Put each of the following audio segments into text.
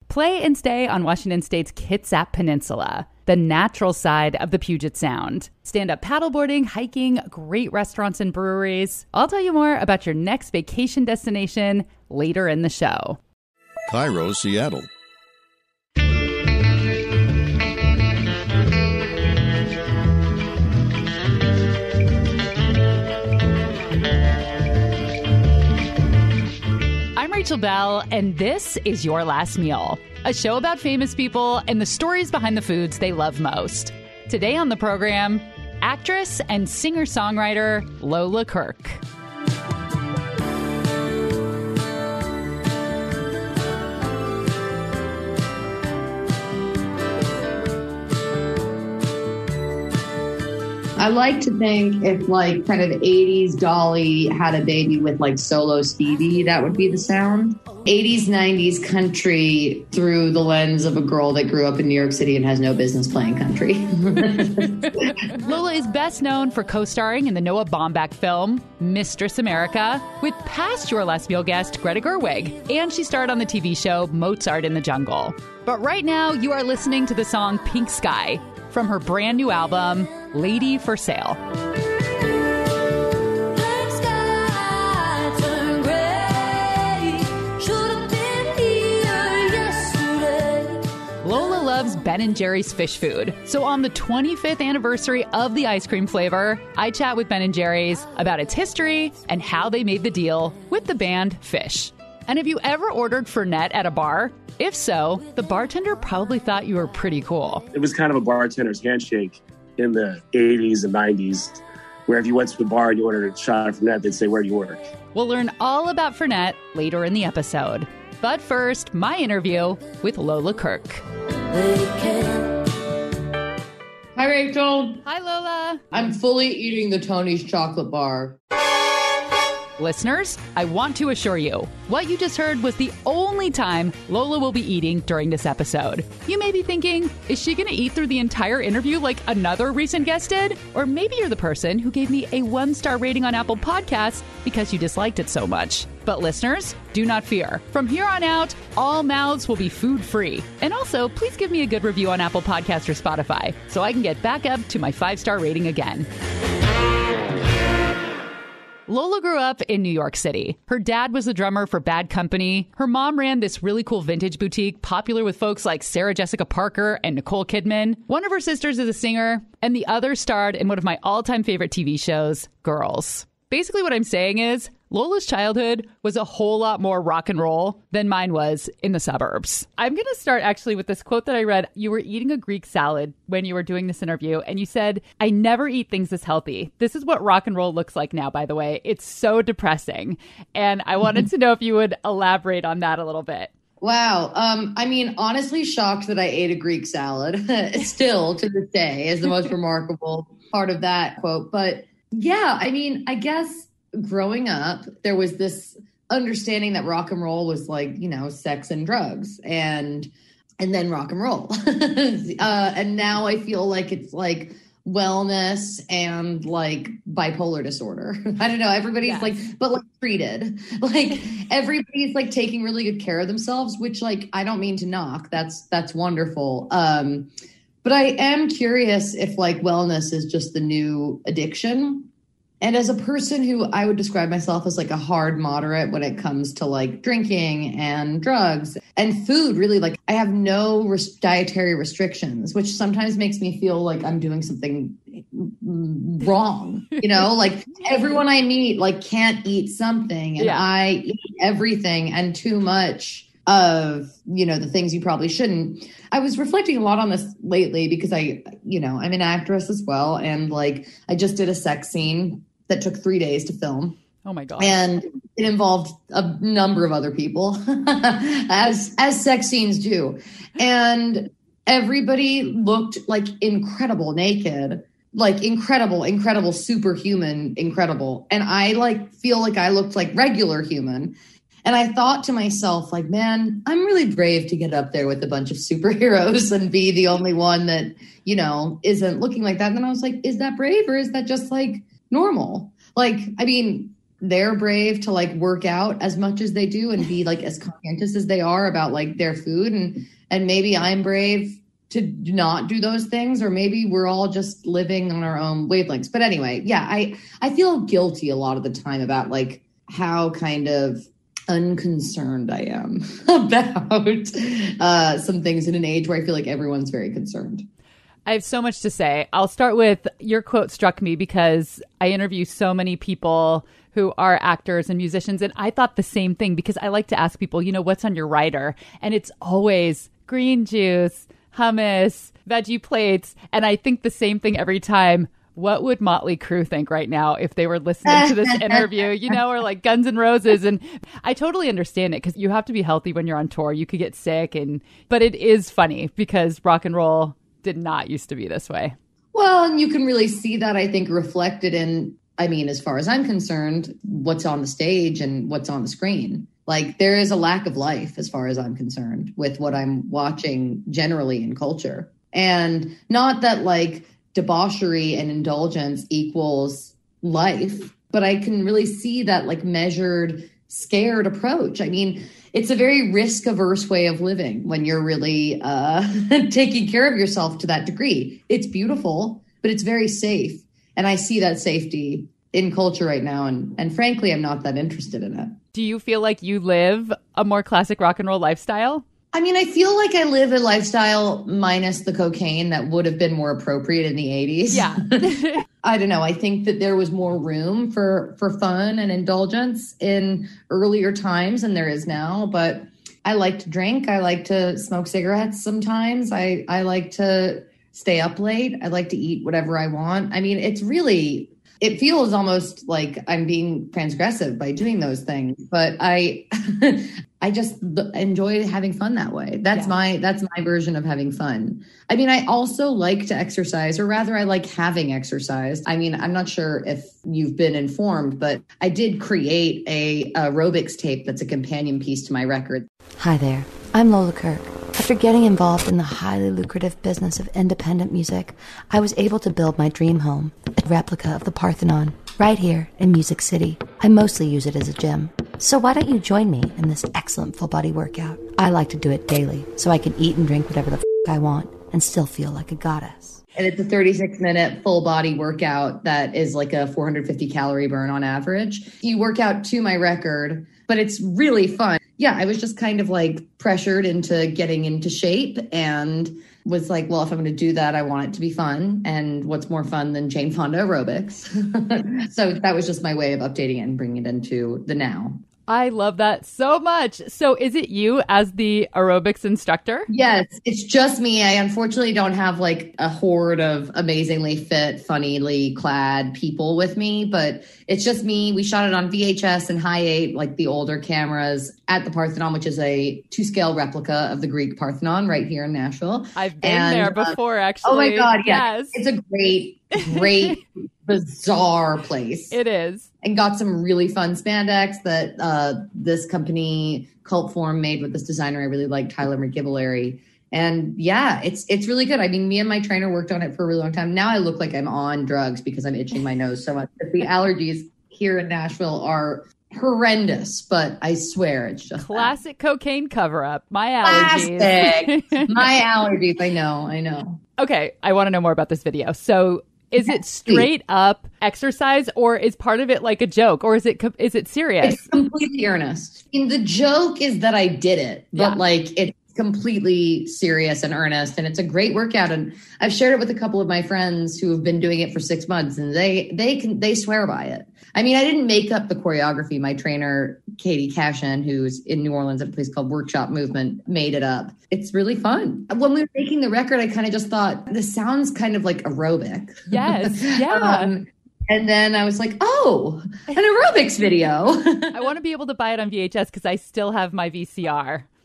play and stay on Washington State's Kitsap Peninsula, the natural side of the Puget Sound. Stand-up paddleboarding, hiking, great restaurants and breweries. I'll tell you more about your next vacation destination later in the show. Cairo, Seattle. I'm Rachel Bell, and this is Your Last Meal, a show about famous people and the stories behind the foods they love most. Today on the program, actress and singer-songwriter Lola Kirke. I like to think if like kind of 80s Dolly had a baby with like solo Stevie, that would be the sound. 80s, 90s country through the lens of a girl that grew up in New York City and has no business playing country. Lola is best known for co-starring in the Noah Baumbach film, Mistress America, with past Your Last Meal guest Greta Gerwig, and she starred on the TV show Mozart in the Jungle. But right now, you are listening to the song Pink Sky from her brand new album, Lady for Sale. Lola loves Ben & Jerry's fish food. So on the 25th anniversary of the ice cream flavor, I chat with Ben & Jerry's about its history and how they made the deal with the band Phish. And have you ever ordered Fernet at a bar? If so, the bartender probably thought you were pretty cool. It was kind of a bartender's handshake in the 80s and 90s, where if you went to the bar and you ordered a shot of Fernet, they'd say, "Where do you work?" We'll learn all about Fernet later in the episode. But first, my interview with Lola Kirke. Hi, Rachel. Hi, Lola. I'm fully eating the Tony's chocolate bar. Listeners, I want to assure you, what you just heard was the only time Lola will be eating during this episode. You may be thinking, is she going to eat through the entire interview like another recent guest did? Or maybe you're the person who gave me a 1-star rating on Apple Podcasts because you disliked it so much. But listeners, do not fear. From here on out, all mouths will be food-free. And also, please give me a good review on Apple Podcasts or Spotify so I can get back up to my 5-star rating again. Lola grew up in New York City. Her dad was the drummer for Bad Company. Her mom ran this really cool vintage boutique, popular with folks like Sarah Jessica Parker and Nicole Kidman. One of her sisters is a singer, and the other starred in one of my all-time favorite TV shows, Girls. Basically what I'm saying is, Lola's childhood was a whole lot more rock and roll than mine was in the suburbs. I'm going to start actually with this quote that I read. You were eating a Greek salad when you were doing this interview, and you said, "I never eat things this healthy." This is what rock and roll looks like now, by the way. It's so depressing. And I wanted to know if you would elaborate on that a little bit. Wow. I mean, honestly shocked that I ate a Greek salad. Still to this day is the most remarkable part of that quote. But yeah, I mean, I guess growing up, there was this understanding that rock and roll was like, you know, sex and drugs and then rock and roll. And now I feel like it's like wellness and like bipolar disorder. I don't know. Everybody's like, but like treated, like everybody's like taking really good care of themselves, which like, I don't mean to knock. That's wonderful. But I am curious if like wellness is just the new addiction. And as a person who I would describe myself as like a hard moderate when it comes to like drinking and drugs and food, really, like I have no dietary restrictions, which sometimes makes me feel like I'm doing something wrong. You know, like everyone I meet like can't eat something and I eat everything and too much of, you know, the things you probably shouldn't. I was reflecting a lot on this lately because I'm an actress as well. And like, I just did a sex scene that took 3 days to film. Oh my God. And it involved a number of other people as sex scenes do. And everybody looked like incredible naked, like incredible, superhuman, incredible. And I like feel like I looked like regular human. And I thought to myself, like, man, I'm really brave to get up there with a bunch of superheroes and be the only one that, you know, isn't looking like that. And then I was like, is that brave or is that just like normal? Like, I mean, they're brave to like work out as much as they do and be like as conscientious as they are about like their food. And maybe I'm brave to not do those things, or maybe we're all just living on our own wavelengths. But anyway, yeah, I feel guilty a lot of the time about like how kind of unconcerned I am about some things in an age where I feel like everyone's very concerned. I have so much to say. I'll start with your quote struck me because I interview so many people who are actors and musicians. And I thought the same thing because I like to ask people, you know, what's on your rider? And it's always green juice, hummus, veggie plates. And I think the same thing every time. What would Motley Crue think right now if they were listening to this interview, you know, or like Guns N' Roses? And I totally understand it because you have to be healthy when you're on tour. You could get sick. But it is funny because rock and roll did not used to be this way. Well, and you can really see that, I think, reflected in, I mean, as far as I'm concerned, what's on the stage and what's on the screen. Like there is a lack of life as far as I'm concerned with what I'm watching generally in culture. And not that like debauchery and indulgence equals life, but I can really see that like measured, scared approach. I mean, it's a very risk averse way of living when you're really taking care of yourself to that degree. It's beautiful, but it's very safe. And I see that safety in culture right now. And frankly, I'm not that interested in it. Do you feel like you live a more classic rock and roll lifestyle? I mean, I feel like I live a lifestyle minus the cocaine that would have been more appropriate in the 80s. Yeah. I don't know. I think that there was more room for fun and indulgence in earlier times than there is now. But I like to drink. I like to smoke cigarettes sometimes. I like to stay up late. I like to eat whatever I want. I mean, it feels almost like I'm being transgressive by doing those things, but I just enjoy having fun that way. That's my version of having fun. I mean, I also like to exercise, or rather I like having exercised. I mean, I'm not sure if you've been informed, but I did create a aerobics tape that's a companion piece to my record. Hi there, I'm Lola Kirk. After getting involved in the highly lucrative business of independent music, I was able to build my dream home, a replica of the Parthenon, right here in Music City. I mostly use it as a gym. So why don't you join me in this excellent full-body workout? I like to do it daily, so I can eat and drink whatever the I want and still feel like a goddess. And it's a 36-minute full-body workout that is like a 450-calorie burn on average. You work out to my record, but it's really fun. Yeah, I was just kind of like pressured into getting into shape and was like, well, if I'm going to do that, I want it to be fun. And what's more fun than Jane Fonda aerobics? So that was just my way of updating it and bringing it into the now. I love that so much. So is it you as the aerobics instructor? Yes, it's just me. I unfortunately don't have like a horde of amazingly fit, funnily clad people with me, but it's just me. We shot it on VHS and High 8, like the older cameras, at the Parthenon, which is a 2-scale replica of the Greek Parthenon right here in Nashville. I've been there before, actually. Oh my God, yes. It's a great, bizarre place. It is. And got some really fun spandex that this company Cult Form made with this designer I really like, Tyler McGivillary. And yeah, it's really good. I mean, me and my trainer worked on it for a really long time. Now I look like I'm on drugs because I'm itching my nose so much. But the allergies here in Nashville are horrendous, but I swear it's just classic cocaine cover-up. My allergies. Classic. My allergies. I know. Okay, I want to know more about this video. So is it straight up exercise, or is part of it like a joke, or is it serious? It's completely earnest. I mean, the joke is that I did it, but like it's completely serious and earnest, and it's a great workout. And I've shared it with a couple of my friends who have been doing it for 6 months, and they swear by it. I mean, I didn't make up the choreography. My trainer, Katie Cashin, who's in New Orleans at a place called Workshop Movement, made it up. It's really fun. When we were making the record, I kind of just thought, this sounds kind of like aerobic. Yes, yeah. And then I was like, oh, an aerobics video. I want to be able to buy it on VHS because I still have my VCR.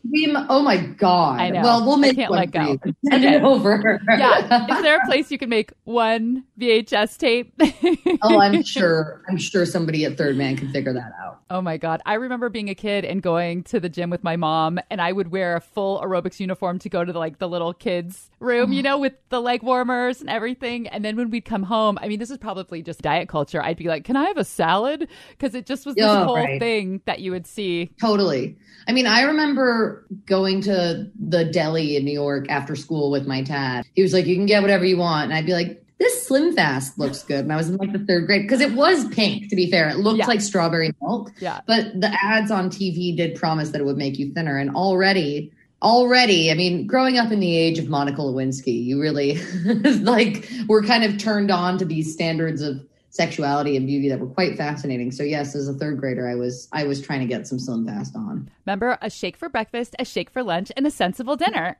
Oh my God. I know. Well, we'll make I can't one let go. for you. Send it over. Yeah. Is there a place you can make one VHS tape? Oh, I'm sure somebody at Third Man can figure that out. Oh my God. I remember being a kid and going to the gym with my mom, and I would wear a full aerobics uniform to go to the little kids room, with the leg warmers and everything. And then when we'd come home, I mean, this is probably just diet culture. I'd be like, can I have a salad? Because it just was this whole thing that you would see. Totally. I mean, I remember going to the deli in New York after school with my dad. He was like, you can get whatever you want. And I'd be like, this Slim Fast looks good. And I was in the third grade because it was pink, to be fair. It looked like strawberry milk. Yeah. But the ads on TV did promise that it would make you thinner. And already, I mean, growing up in the age of Monica Lewinsky, you really we're kind of turned on to these standards of sexuality and beauty that were quite fascinating. So yes, as a third grader, I was trying to get some Slim Fast on. Remember, a shake for breakfast, a shake for lunch, and a sensible dinner.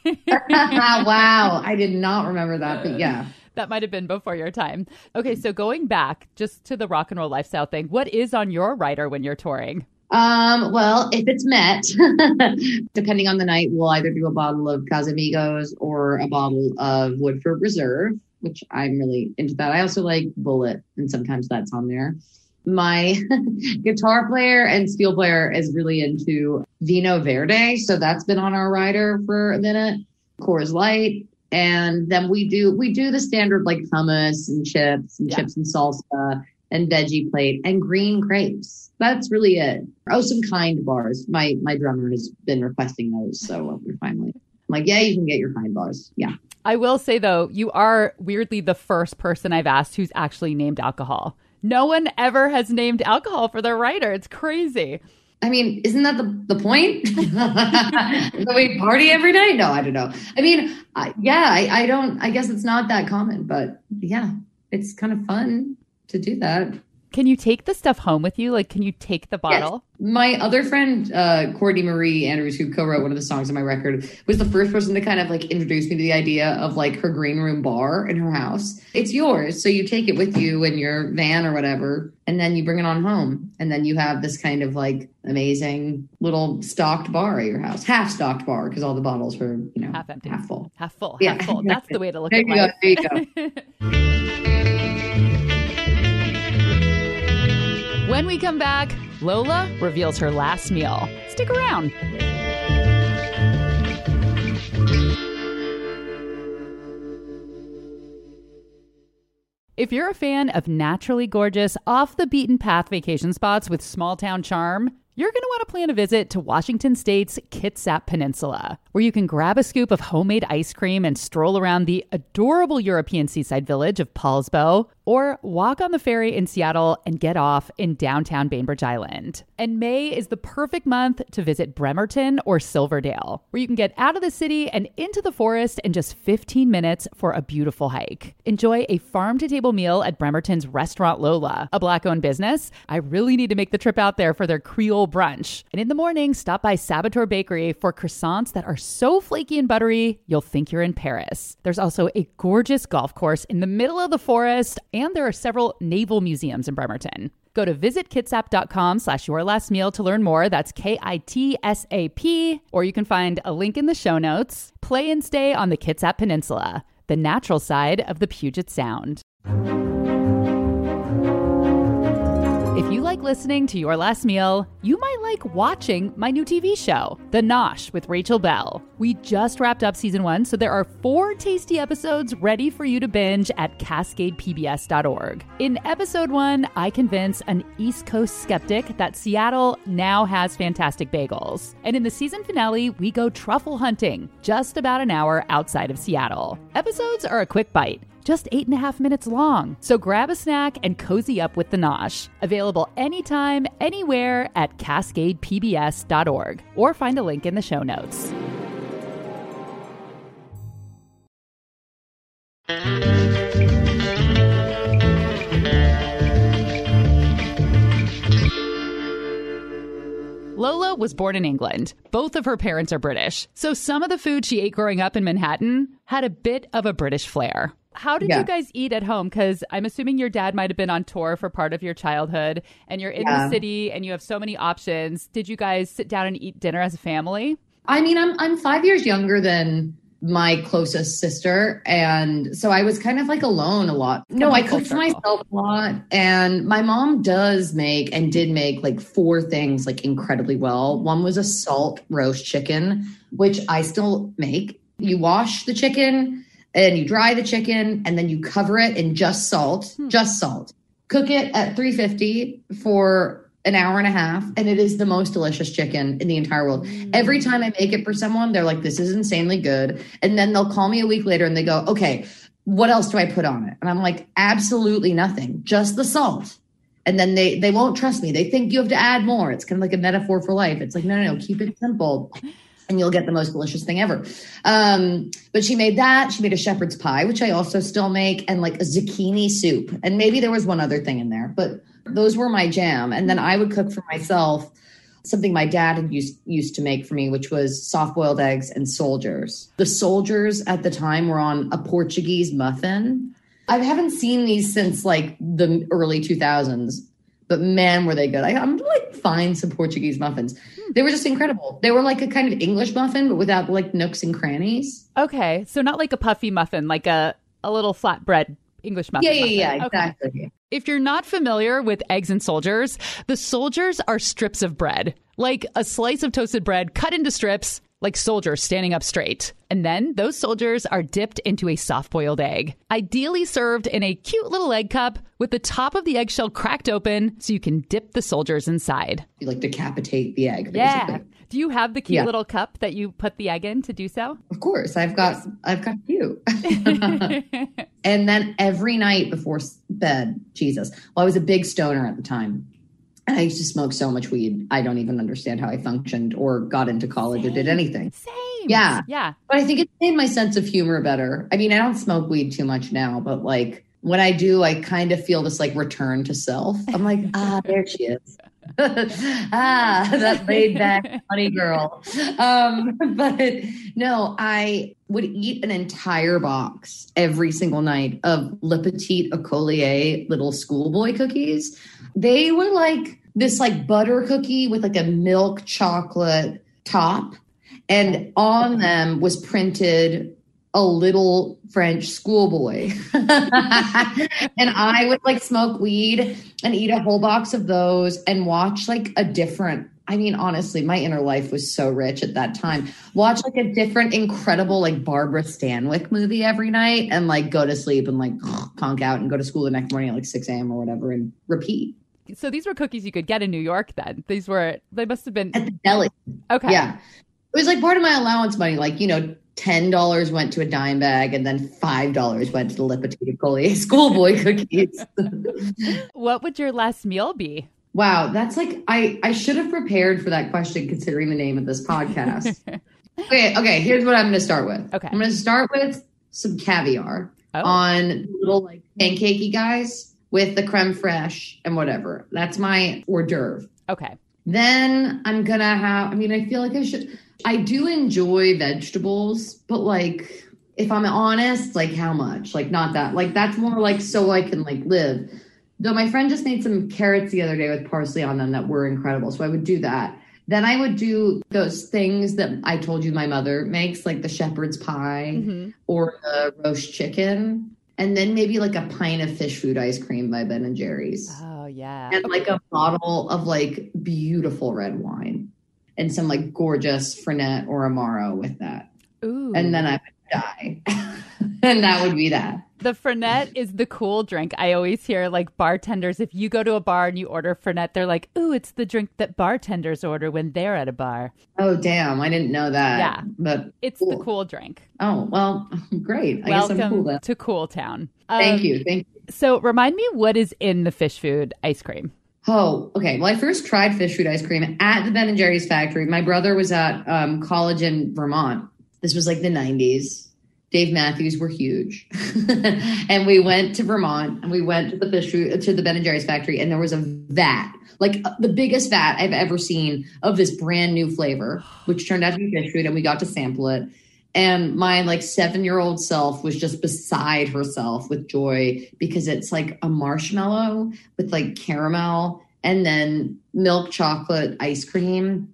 Wow. I did not remember that, but yeah. That might have been before your time. Okay, so going back just to the rock and roll lifestyle thing, what is on your rider when you're touring? Well, if it's Met, depending on the night, we'll either do a bottle of Casamigos or a bottle of Woodford Reserve, which I'm really into that. I also like Bullet, and sometimes that's on there. My guitar player and steel player is really into Vino Verde, so that's been on our rider for a minute. Coors Light. And then we do the standard like hummus and chips and salsa and veggie plate and green grapes. That's really it. Oh, some Kind bars. My drummer has been requesting those. So we're finally I'm like, yeah, you can get your Kind bars. Yeah. I will say, though, you are weirdly the first person I've asked who's actually named alcohol. No one ever has named alcohol for their rider. It's crazy. I mean, isn't that the point? So we party every night? No, I don't know. I mean, I guess it's not that common, but yeah, it's kind of fun to do that. Can you take the stuff home with you? Like, can you take the bottle? Yes. My other friend, Courtney Marie Andrews, who co-wrote one of the songs on my record, was the first person to kind of introduce me to the idea of her green room bar in her house. It's yours. So you take it with you in your van or whatever, and then you bring it on home. And then you have this kind of amazing little stocked bar at your house, half stocked bar, because all the bottles were, half empty, half full. Half full. That's the way to look at life. There you go. When we come back, Lola reveals her last meal. Stick around. If you're a fan of naturally gorgeous, off-the-beaten-path vacation spots with small-town charm, you're going to want to plan a visit to Washington State's Kitsap Peninsula, where you can grab a scoop of homemade ice cream and stroll around the adorable European seaside village of Paulsbo, or walk on the ferry in Seattle and get off in downtown Bainbridge Island. And May is the perfect month to visit Bremerton or Silverdale, where you can get out of the city and into the forest in just 15 minutes for a beautiful hike. Enjoy a farm-to-table meal at Bremerton's Restaurant Lola, a Black-owned business. I really need to make the trip out there for their Creole brunch. And in the morning, stop by Saboteur Bakery for croissants that are so flaky and buttery, you'll think you're in Paris. There's also a gorgeous golf course in the middle of the forest, and there are several naval museums in Bremerton. Go to visitkitsap.com/yourlastmeal to learn more. That's KITSAP. Or you can find a link in the show notes. Play and stay on the Kitsap Peninsula, the natural side of the Puget Sound. If you like listening to Your Last Meal, you might like watching my new TV show, The Nosh with Rachel Bell. We just wrapped up season 1, so there are 4 tasty episodes ready for you to binge at CascadePBS.org. In episode 1, I convince an East Coast skeptic that Seattle now has fantastic bagels. And in the season finale, we go truffle hunting, just about an hour outside of Seattle. Episodes are a quick bite, just 8.5 minutes long. So grab a snack and cozy up with The Nosh. Available anytime, anywhere at CascadePBS.org, or find a link in the show notes. Lola was born in England. Both of her parents are British. So some of the food she ate growing up in Manhattan had a bit of a British flair. How did you guys eat at home? Because I'm assuming your dad might have been on tour for part of your childhood, and you're in the city and you have so many options. Did you guys sit down and eat dinner as a family? I mean, I'm 5 years younger than my closest sister. And so I was kind of like alone a lot. No, I cooked for myself a lot. And my mom does make and did make like 4 things like incredibly well. One was a salt roast chicken, which I still make. You wash the chicken and you dry the chicken and then you cover it in just salt. Cook it at 350 for an hour and a half, and it is the most delicious chicken in the entire world. Every time I make it for someone, they're like, this is insanely good. And then they'll call me a week later and they go, okay, what else do I put on it? And I'm like, absolutely nothing, just the salt. And then they won't trust me. They think you have to add more. It's kind of like a metaphor for life. It's like, no, keep it simple and you'll get the most delicious thing ever. But she made that. She made a shepherd's pie, which I also still make, and like a zucchini soup. And maybe there was one other thing in there, but those were my jam. And then I would cook for myself something my dad had used to make for me, which was soft-boiled eggs and soldiers. The soldiers at the time were on a Portuguese muffin. I haven't seen these since like the early 2000s, but man, were they good. I'm like find some Portuguese muffins. They were just incredible. They were like a kind of English muffin, but without like nooks and crannies. Okay. So not like a puffy muffin, like a little flatbread English muffin. Yeah, exactly. Okay. If you're not familiar with eggs and soldiers, the soldiers are strips of bread, like a slice of toasted bread cut into strips, like soldiers standing up straight. And then those soldiers are dipped into a soft-boiled egg, ideally served in a cute little egg cup with the top of the eggshell cracked open so you can dip the soldiers inside. You like decapitate the egg, basically. Yeah. Do you have the cute little cup that you put the egg in to do so? Of course. I've got you. And then every night before bed, Jesus. Well, I was a big stoner at the time. And I used to smoke so much weed. I don't even understand how I functioned or got into college or did anything. Same. Yeah. But I think it made my sense of humor better. I mean, I don't smoke weed too much now, but like when I do, I kind of feel this like return to self. I'm like, there she is. That laid back funny girl. But no, I would eat an entire box every single night of Le Petit Écolier little schoolboy cookies. They were like this like butter cookie with like a milk chocolate top, and on them was printed a little French schoolboy. And I would like smoke weed and eat a whole box of those and watch like a different, I mean, honestly, my inner life was so rich at that time. Watch like a different, incredible, like Barbara Stanwyck movie every night and like go to sleep and like conk out and go to school the next morning at like 6 a.m. or whatever and repeat. So these were cookies you could get in New York then? They must have been... At the deli. Okay. Yeah. It was like part of my allowance money, like, you know, $10 went to a dime bag and then $5 went to the Le Petit Écolier schoolboy cookies. What would your last meal be? Wow, that's like, I should have prepared for that question considering the name of this podcast. Okay, here's what I'm going to start with. Okay. I'm going to start with some caviar on little like pancakey guys with the creme fraiche and whatever. That's my hors d'oeuvre. Okay. Then I'm going to have, I mean, I feel like I do enjoy vegetables, but like, if I'm honest, like how much? Like not that, like that's more like so I can like live. Though my friend just made some carrots the other day with parsley on them that were incredible. So I would do that. Then I would do those things that I told you my mother makes, like the shepherd's pie or the roast chicken. And then maybe like a pint of fish food ice cream by Ben & Jerry's. Oh, yeah. And like a bottle of like beautiful red wine. And some like gorgeous Fernet or Amaro with that. Ooh. And then I would die. And that would be that. The Fernet is the cool drink. I always hear like bartenders, if you go to a bar and you order Fernet, they're like, ooh, it's the drink that bartenders order when they're at a bar. Oh, damn. I didn't know that. Yeah. But it's the cool drink. Oh, well, great. I Welcome guess I'm cool then. to Cool Town. Thank you. So remind me what is in the fish food ice cream? Oh, okay. Well, I first tried fish food ice cream at the Ben & Jerry's factory. My brother was at college in Vermont. This was like the 90s. Dave Matthews were huge. And we went to Vermont and we went to the Ben & Jerry's factory, and there was a vat, like the biggest vat I've ever seen of this brand new flavor, which turned out to be fish food, and we got to sample it. And my like 7-year-old self was just beside herself with joy because it's like a marshmallow with like caramel and then milk chocolate ice cream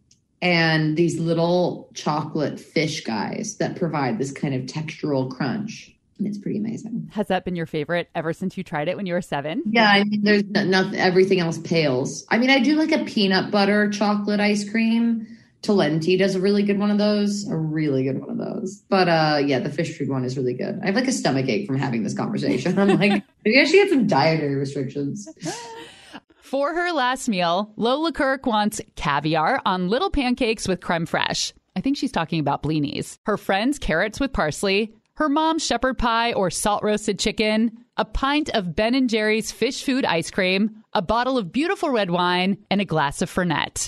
and these little chocolate fish guys that provide this kind of textural crunch. And it's pretty amazing. Has that been your favorite ever since you tried it when you were 7? Yeah, I mean, there's nothing, everything else pales. I mean, I do like a peanut butter chocolate ice cream. Talenti does a really good one of those, But yeah, the fish food one is really good. I have like a stomach ache from having this conversation. I'm like, maybe I should get some dietary restrictions. For her last meal, Lola Kirk wants caviar on little pancakes with creme fraiche. I think she's talking about blinis. Her friends, carrots with parsley. Her mom's shepherd pie or salt roasted chicken. A pint of Ben & Jerry's fish food ice cream. A bottle of beautiful red wine. And a glass of Fernet.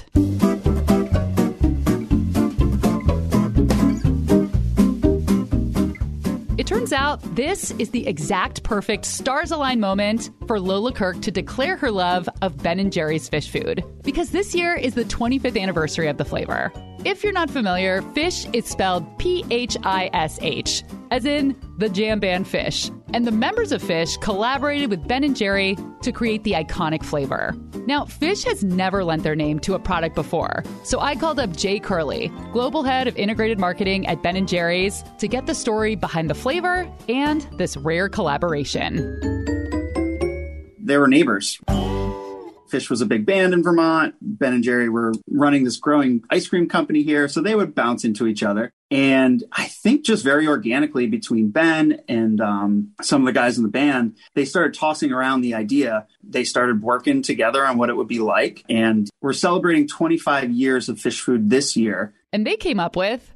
It turns out this is the exact perfect stars-aligned moment for Lola Kirk to declare her love of Ben & Jerry's fish food. Because this year is the 25th anniversary of the flavor. If you're not familiar, Phish is spelled P-H-I-S-H, as in the jam band Phish. And the members of Phish collaborated with Ben & Jerry to create the iconic flavor. Now, Phish has never lent their name to a product before, so I called up Jay Curley, global head of integrated marketing at Ben & Jerry's, to get the story behind the flavor and this rare collaboration. They were neighbors. Phish was a big band in Vermont. Ben & Jerry were running this growing ice cream company here, so they would bounce into each other. And I think just very organically between Ben and some of the guys in the band, they started tossing around the idea. They started working together on what it would be like. And we're celebrating 25 years of Phish food this year. And they came up with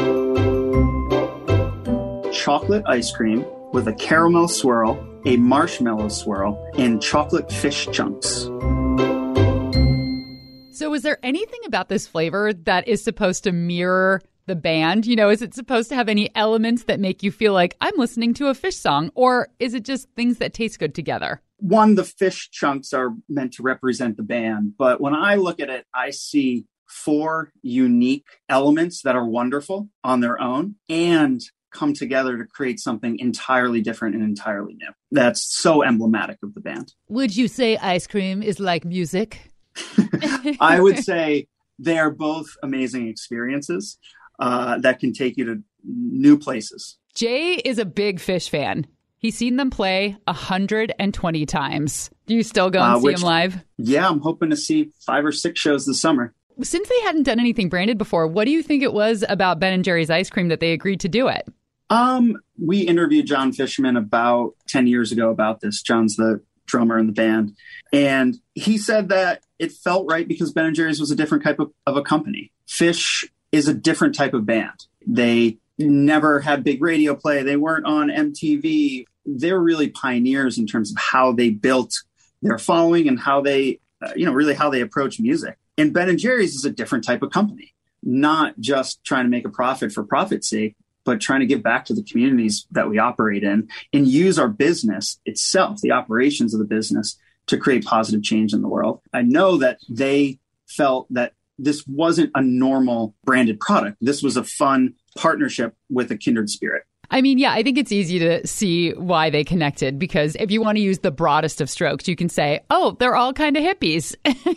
chocolate ice cream with a caramel swirl, a marshmallow swirl, and chocolate fish chunks. So is there anything about this flavor that is supposed to mirror the band? You know, is it supposed to have any elements that make you feel like I'm listening to a Phish song? Or is it just things that taste good together? One, the fish chunks are meant to represent the band. But when I look at it, I see 4 unique elements that are wonderful on their own and come together to create something entirely different and entirely new. That's so emblematic of the band. Would you say ice cream is like music? I would say they are both amazing experiences that can take you to new places. Jay is a big Phish fan. He's seen them play 120 times. Do you still go and see them live? Yeah, I'm hoping to see 5 or 6 shows this summer. Since they hadn't done anything branded before, what do you think it was about Ben & Jerry's ice cream that they agreed to do it? We interviewed John Fishman about 10 years ago about this. John's the drummer in the band. And he said that it felt right because Ben & Jerry's was a different type of a company. Phish is a different type of band. They never had big radio play. They weren't on MTV. They're really pioneers in terms of how they built their following and how they, really how they approach music. And Ben & Jerry's is a different type of company, not just trying to make a profit for profit's sake, but trying to give back to the communities that we operate in and use our business itself, the operations of the business, to create positive change in the world. I know that they felt that this wasn't a normal branded product. This was a fun partnership with a kindred spirit. I mean, yeah, I think it's easy to see why they connected, because if you want to use the broadest of strokes, you can say, oh, they're all kind of hippies.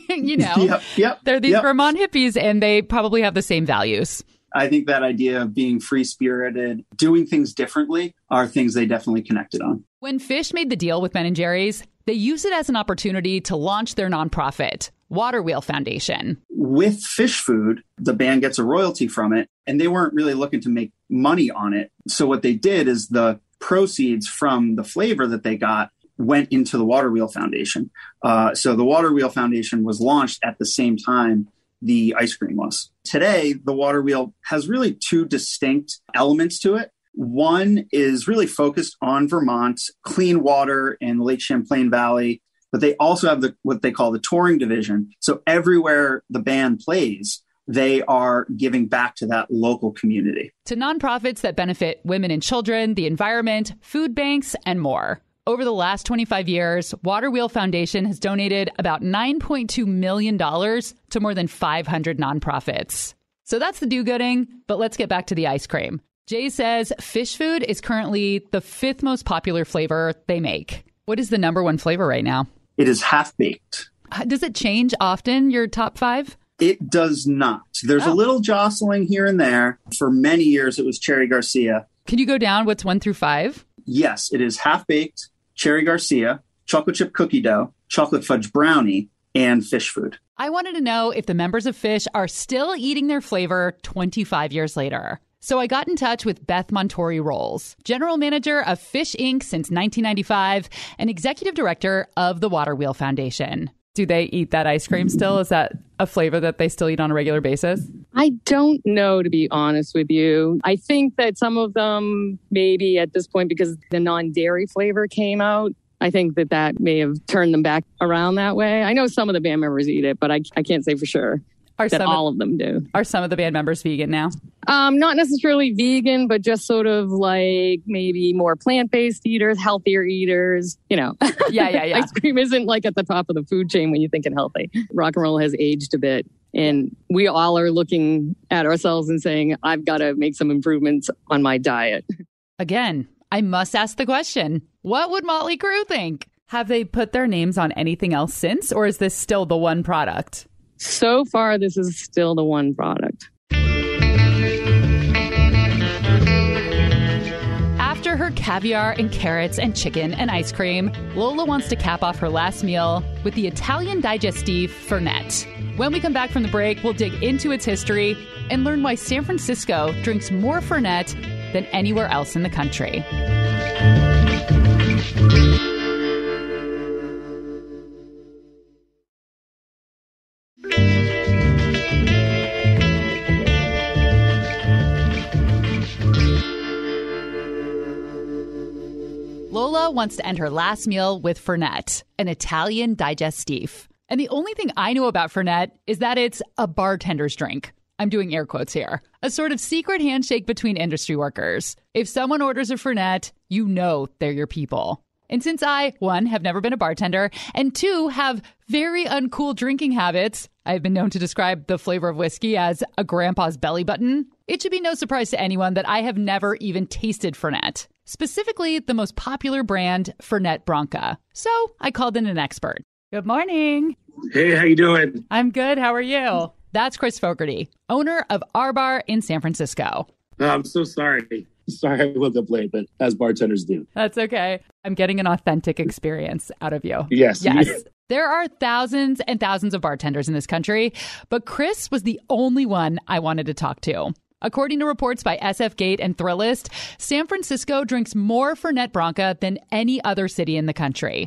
Yep, they're these Vermont hippies, and they probably have the same values. I think that idea of being free-spirited, doing things differently are things they definitely connected on. When Phish made the deal with Ben & Jerry's, they used it as an opportunity to launch their nonprofit, Water Wheel Foundation. With Phish food, the band gets a royalty from it, and they weren't really looking to make money on it. So what they did is the proceeds from the flavor that they got went into the Water Wheel Foundation. So the Water Wheel Foundation was launched at the same time the ice cream was. Today, the Water Wheel has really 2 distinct elements to it. One is really focused on Vermont, clean water and Lake Champlain Valley, but they also have what they call the touring division. So everywhere the band plays, they are giving back to that local community. To nonprofits that benefit women and children, the environment, food banks, and more. Over the last 25 years, Water Wheel Foundation has donated about $9.2 million to more than 500 nonprofits. So that's the do-gooding, but let's get back to the ice cream. Jay says Phish food is currently the 5th most popular flavor they make. What is the number 1 flavor right now? It is half-baked. Does it change often, your top 5? It does not. There's a little jostling here and there. For many years, it was Cherry Garcia. Can you go down what's 1 through 5? Yes, it is Half-Baked, Cherry Garcia, Chocolate Chip Cookie Dough, Chocolate Fudge Brownie, and Fish Food. I wanted to know if the members of Fish are still eating their flavor 25 years later. So I got in touch with Beth Montori Rolls, general manager of Fish Inc. since 1995 and executive director of the Water Wheel Foundation. Do they eat that ice cream still? Is that a flavor that they still eat on a regular basis? I don't know, to be honest with you. I think that some of them, maybe at this point, because the non-dairy flavor came out, I think that may have turned them back around that way. I know some of the band members eat it, but I can't say for sure that all of them do. Are some of the band members vegan now? Not necessarily vegan, but just sort of like maybe more plant-based eaters, healthier eaters, Yeah. Ice cream isn't like at the top of the food chain when you're thinking healthy. Rock and roll has aged a bit. And we all are looking at ourselves and saying, I've got to make some improvements on my diet. Again, I must ask the question, what would Motley Crue think? Have they put their names on anything else since, or is this still the one product? So far, this is still the one product. After her caviar and carrots and chicken and ice cream, Lola wants to cap off her last meal with the Italian digestif Fernet. When we come back from the break, we'll dig into its history and learn why San Francisco drinks more Fernet than anywhere else in the country. Lola wants to end her last meal with Fernet, an Italian digestif. And the only thing I know about Fernet is that it's a bartender's drink. I'm doing air quotes here. A sort of secret handshake between industry workers. If someone orders a Fernet, you know they're your people. And since I, 1, have never been a bartender, and 2, have very uncool drinking habits, I've been known to describe the flavor of whiskey as a grandpa's belly button, it should be no surprise to anyone that I have never even tasted Fernet. Specifically, the most popular brand, Fernet Branca. So I called in an expert. Good morning. Hey, how you doing? I'm good. How are you? That's Chris Fogarty, owner of Our Bar in San Francisco. I'm so sorry. Sorry I woke up late, but as bartenders do. That's okay. I'm getting an authentic experience out of you. Yes. There are thousands and thousands of bartenders in this country, but Chris was the only one I wanted to talk to. According to reports by SF Gate and Thrillist, San Francisco drinks more Fernet Branca than any other city in the country.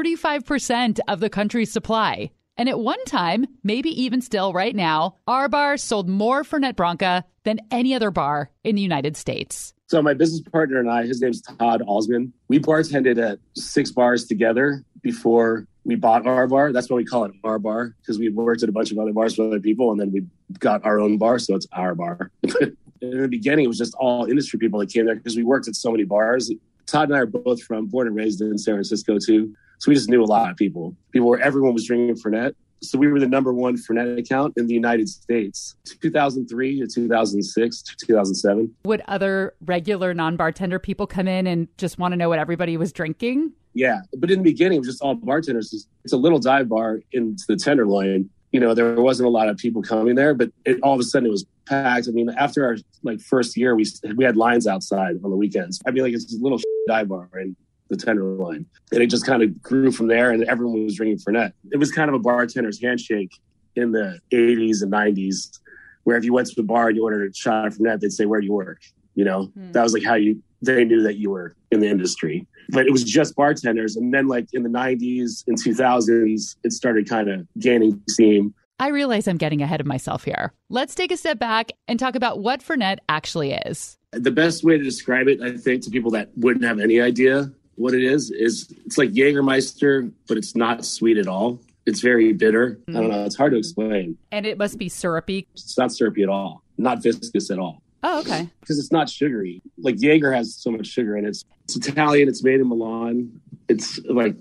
35% of the country's supply. And at one time, maybe even still right now, Our Bar sold more Fernet Branca than any other bar in the United States. So my business partner and I, his name's Todd Alsman, we bartended at 6 bars together before we bought Our Bar. That's why we call it Our Bar, because we worked at a bunch of other bars with other people, and then we got our own bar, so it's Our Bar. In the beginning, it was just all industry people that came there because we worked at so many bars. Todd and I are both born and raised in San Francisco, too. So we just knew a lot of people. Everyone was drinking Fernet. So we were the number 1 Fernet account in the United States, 2003 to 2006 to 2007. Would other regular non-bartender people come in and just want to know what everybody was drinking? Yeah. But in the beginning, it was just all bartenders. It's a little dive bar into the Tenderloin. There wasn't a lot of people coming there, but all of a sudden it was packed. I mean, after our first year, we had lines outside on the weekends. I mean, it's a little dive bar in the Tenderloin. And it just kind of grew from there, and everyone was drinking Fernet. It was kind of a bartender's handshake in the 80s and 90s, where if you went to the bar and you ordered a shot of Fernet, they'd say, where do you work? That was like how they knew that you were in the industry. But it was just bartenders. And then in the 90s and 2000s, it started kind of gaining steam. I realize I'm getting ahead of myself here. Let's take a step back and talk about what Fernet actually is. The best way to describe it, I think, to people that wouldn't have any idea what it is it's like Jägermeister, but it's not sweet at all. It's very bitter. I don't know. It's hard to explain. And it must be syrupy. It's not syrupy at all. Not viscous at all. Oh, okay. Because it's not sugary. Jaeger has so much sugar in it. It's Italian. It's made in Milan. It's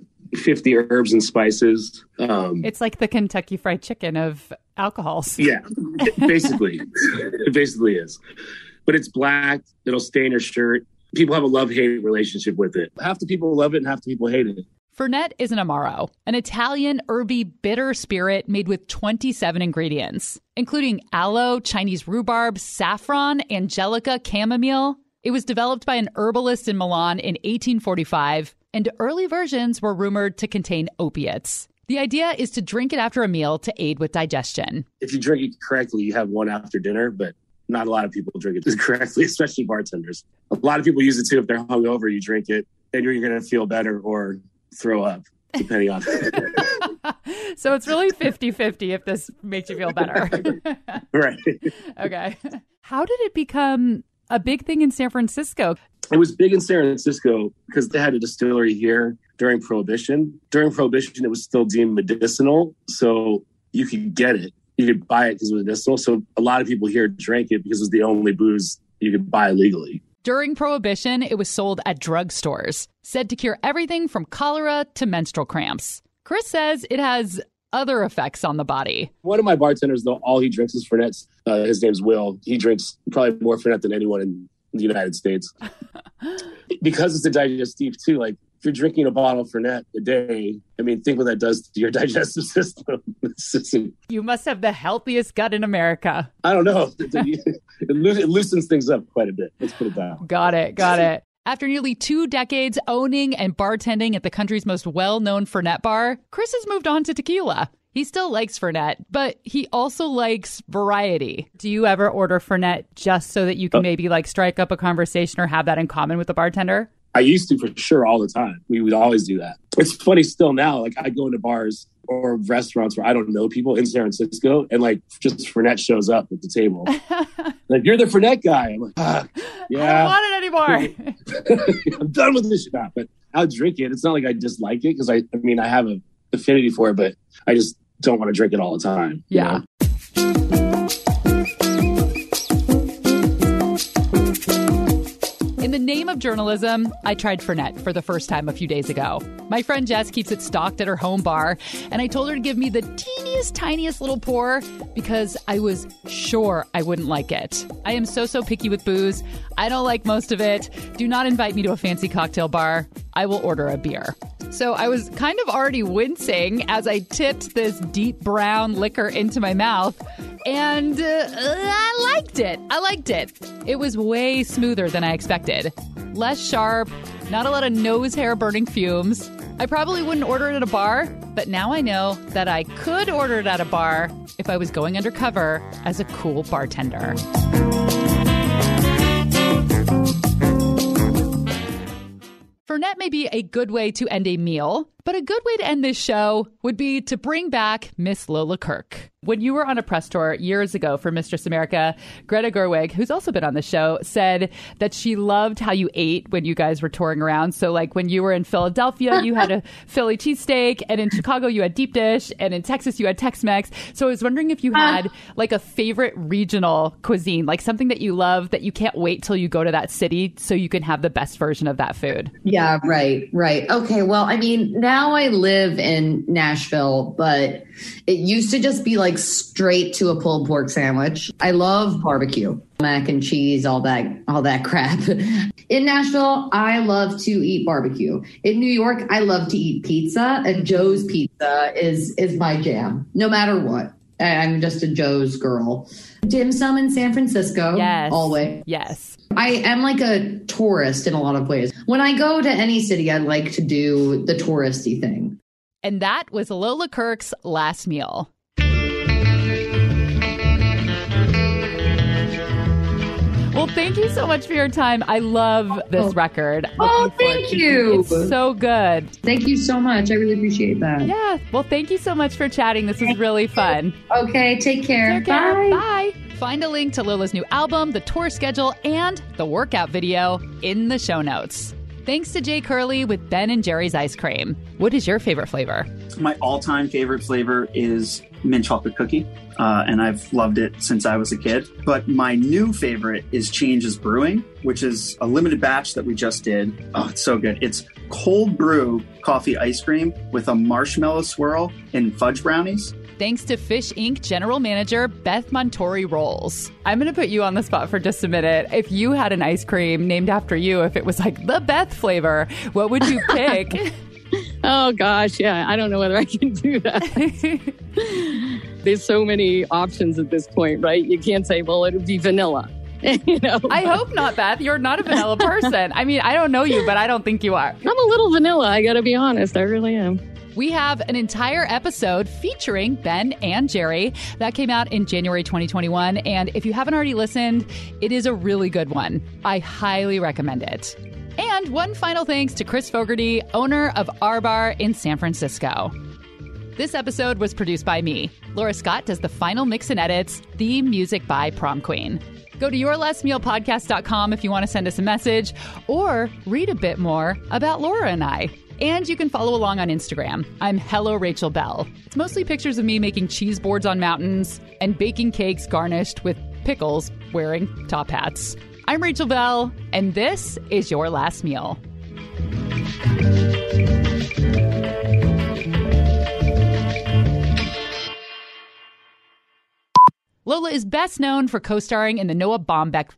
50 herbs and spices. It's like the Kentucky Fried Chicken of alcohols. Yeah, it basically is. But it's black. It'll stain your shirt. People have a love-hate relationship with it. Half the people love it and half the people hate it. Fernet is an Amaro, an Italian herby bitter spirit made with 27 ingredients, including aloe, Chinese rhubarb, saffron, angelica, chamomile. It was developed by an herbalist in Milan in 1845, and early versions were rumored to contain opiates. The idea is to drink it after a meal to aid with digestion. If you drink it correctly, you have one after dinner, but not a lot of people drink it correctly, especially bartenders. A lot of people use it too. If they're hungover, you drink it, and you're going to feel better or throw up, depending on So it's really 50-50 if this makes you feel better. Right. Okay. How did it become a big thing in San Francisco? It was big in San Francisco because they had a distillery here during Prohibition. During Prohibition, it was still deemed medicinal, so you could get it. You could buy it because it was medicinal. So a lot of people here drank it because it was the only booze you could buy legally. During Prohibition, it was sold at drugstores, said to cure everything from cholera to menstrual cramps. Chris says it has other effects on the body. One of my bartenders, though, all he drinks is Fernet. His name's Will. He drinks probably more Fernet than anyone in the United States. Because it's a digestive, too. Like, if you're drinking a bottle of Fernet a day, I mean, think what that does to your digestive system. You must have the healthiest gut in America. I don't know. It loosens things up quite a bit. Let's put it that way. Got it. After nearly 2 decades owning and bartending at the country's most well-known Fernet bar, Chris has moved on to tequila. He still likes Fernet, but he also likes variety. Do you ever order Fernet just so that you can maybe like strike up a conversation or have that in common with the bartender? I used to, for sure, all the time. We would always do that. It's funny still now. Like, I go into bars or restaurants where I don't know people in San Francisco, and like just Fernet shows up at the table. Like, you're the Fernet guy. I'm like, yeah. I don't want it anymore. I'm done with this shit now. But I'll drink it. It's not like I dislike it because I mean, I have an affinity for it, but I just don't want to drink it all the time. Yeah. You know? In the name of journalism, I tried Fernet for the first time a few days ago. My friend Jess keeps it stocked at her home bar, and I told her to give me the teeniest, tiniest little pour because I was sure I wouldn't like it. I am so picky with booze. I don't like most of it. Do not invite me to a fancy cocktail bar. I will order a beer. So I was kind of already wincing as I tipped this deep brown liquor into my mouth. And I liked it. It was way smoother than I expected. Less sharp, not a lot of nose hair burning fumes. I probably wouldn't order it at a bar, but now I know that I could order it at a bar if I was going undercover as a cool bartender. Fernet may be a good way to end a meal, but a good way to end this show would be to bring back Miss Lola Kirk. When you were on a press tour years ago for Mistress America, Greta Gerwig, who's also been on the show, said that she loved how you ate when you guys were touring around. So like when you were in Philadelphia, you had a Philly cheesesteak, and in Chicago, you had deep dish, and in Texas, you had Tex-Mex. So I was wondering if you had like a favorite regional cuisine, like something that you love that you can't wait till you go to that city so you can have the best version of that food. Yeah, right. Okay, well, I mean, now I live in Nashville, but it used to just be like straight to a pulled pork sandwich. I love barbecue, mac and cheese, all that crap. In Nashville, I love to eat barbecue. In New York, I love to eat pizza, and Joe's Pizza is my jam, no matter what. I'm just a Joe's girl. Dim sum in San Francisco, yes, always. Yes. I am like a tourist in a lot of ways. When I go to any city, I like to do the touristy thing. And that was Lola Kirk's last meal. Well, thank you so much for your time. I love this record. Thank you. It's so good. Thank you so much. I really appreciate that. Yeah. Well, thank you so much for chatting. This was really fun. Okay. Take care. Bye. Bye. Find a link to Lola's new album, the tour schedule, and the workout video in the show notes. Thanks to Jay Curley with Ben & Jerry's Ice Cream. What is your favorite flavor? My all-time favorite flavor is mint chocolate cookie, and I've loved it since I was a kid. But my new favorite is Changes Brewing, which is a limited batch that we just did. Oh, it's so good. It's cold brew coffee ice cream with a marshmallow swirl and fudge brownies. Thanks to Fish Inc. General Manager Beth Montori Rolls. I'm going to put you on the spot for just a minute. If you had an ice cream named after you, if it was like the Beth flavor, what would you pick? Oh, gosh. Yeah. I don't know whether I can do that. There's so many options at this point, right? You can't say, well, it would be vanilla. I hope not, Beth. You're not a vanilla person. I mean, I don't know you, but I don't think you are. I'm a little vanilla. I got to be honest. I really am. We have an entire episode featuring Ben and Jerry that came out in January 2021. And if you haven't already listened, it is a really good one. I highly recommend it. And one final thanks to Chris Fogarty, owner of R Bar in San Francisco. This episode was produced by me. Laura Scott does the final mix and edits, theme music by Prom Queen. Go to yourlastmealpodcast.com if you want to send us a message or read a bit more about Laura and I. And you can follow along on Instagram. I'm Hello Rachel Bell. It's mostly pictures of me making cheese boards on mountains and baking cakes garnished with pickles wearing top hats. I'm Rachel Bell, and this is Your Last Meal. Lola is best known for co-starring in the Noah Baumbach.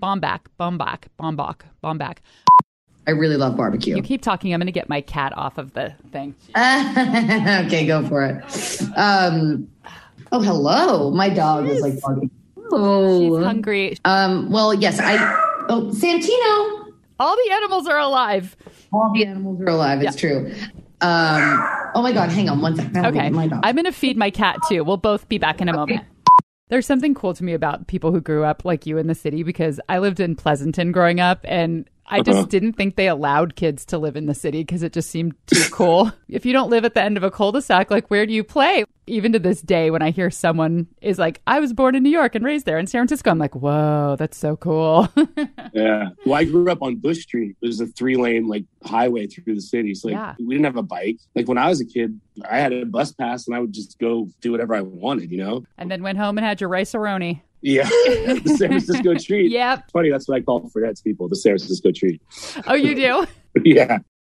I really love barbecue. You keep talking. I'm going to get my cat off of the thing. Okay, go for it. Oh, hello. My dog is like barking. Oh, she's hungry. Well, yes, Santino. All the animals are alive. All the animals are alive. It's true. Oh my God, hang on one second. Okay, I'm going to feed my cat too. We'll both be back in a moment. There's something cool to me about people who grew up like you in the city, because I lived in Pleasanton growing up, and I just didn't think they allowed kids to live in the city because it just seemed too cool. If you don't live at the end of a cul-de-sac, like, where do you play? Even to this day, when I hear someone is like, I was born in New York and raised there in San Francisco, I'm like, whoa, that's so cool. Yeah. Well, I grew up on Bush Street. It was a 3-lane like highway through the city. So we didn't have a bike. Like when I was a kid, I had a bus pass and I would just go do whatever I wanted, you know? And then went home and had your rice-a-roni. Yeah, the San Francisco treat. Yep. Funny, that's what I call for that to people, the San Francisco treat. Oh, you do? Yeah.